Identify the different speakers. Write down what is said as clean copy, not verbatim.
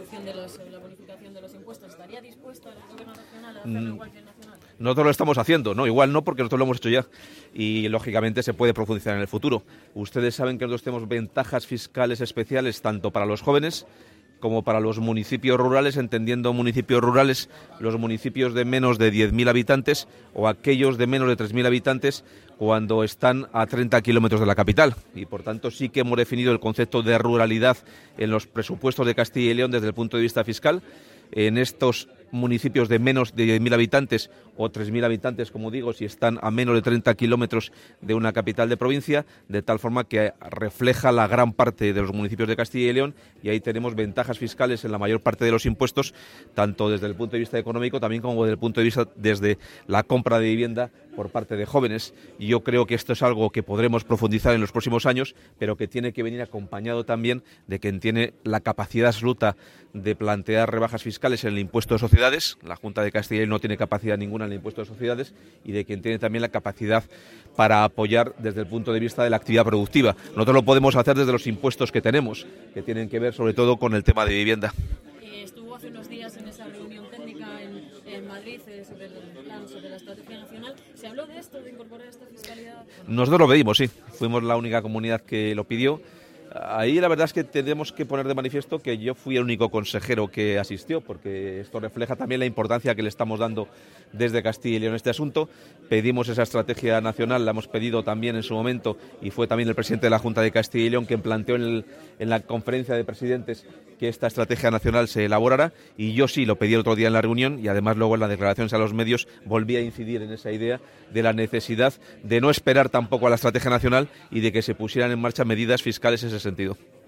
Speaker 1: la bonificación de los impuestos. ¿Estaría dispuesto el Gobierno nacional a hacerlo igual que el nacional?
Speaker 2: Nosotros lo estamos haciendo, no, igual no, porque nosotros lo hemos hecho ya y lógicamente se puede profundizar en el futuro. Ustedes saben que nosotros tenemos ventajas fiscales especiales tanto para los jóvenes como para los municipios rurales, entendiendo municipios rurales los municipios de menos de 10.000 habitantes o aquellos de menos de 3.000 habitantes cuando están a 30 kilómetros de la capital. Y por tanto sí que hemos definido el concepto de ruralidad en los presupuestos de Castilla y León desde el punto de vista fiscal. En estos municipios de menos de 10.000 habitantes o 3.000 habitantes, como digo, si están a menos de 30 kilómetros de una capital de provincia, de tal forma que refleja la gran parte de los municipios de Castilla y León, y ahí tenemos ventajas fiscales en la mayor parte de los impuestos, tanto desde el punto de vista económico también como desde el punto de vista desde la compra de vivienda por parte de jóvenes. Y yo creo que esto es algo que podremos profundizar en los próximos años, pero que tiene que venir acompañado también de quien tiene la capacidad absoluta de plantear rebajas fiscales en el impuesto de sociedades. La Junta de Castilla y León no tiene capacidad ninguna en el impuesto de sociedades, y de quien tiene también la capacidad para apoyar desde el punto de vista de la actividad productiva. Nosotros lo podemos hacer desde los impuestos que tenemos, que tienen que ver sobre todo con el tema de vivienda.
Speaker 1: Estuvo hace unos días en esa reunión técnica en Madrid sobre el plan, sobre la estrategia nacional. ¿Se habló de esto, de incorporar esta fiscalidad?
Speaker 2: Nosotros lo pedimos, sí. Fuimos la única comunidad que lo pidió. Ahí la verdad es que tenemos que poner de manifiesto que yo fui el único consejero que asistió, porque esto refleja también la importancia que le estamos dando desde Castilla y León a este asunto. Pedimos esa estrategia nacional, la hemos pedido también en su momento, y fue también el presidente de la Junta de Castilla y León quien planteó en la conferencia de presidentes que esta estrategia nacional se elaborara, y yo sí lo pedí el otro día en la reunión, y además luego en las declaraciones a los medios volví a incidir en esa idea de la necesidad de no esperar tampoco a la estrategia nacional y de que se pusieran en marcha medidas fiscales en ese sentido.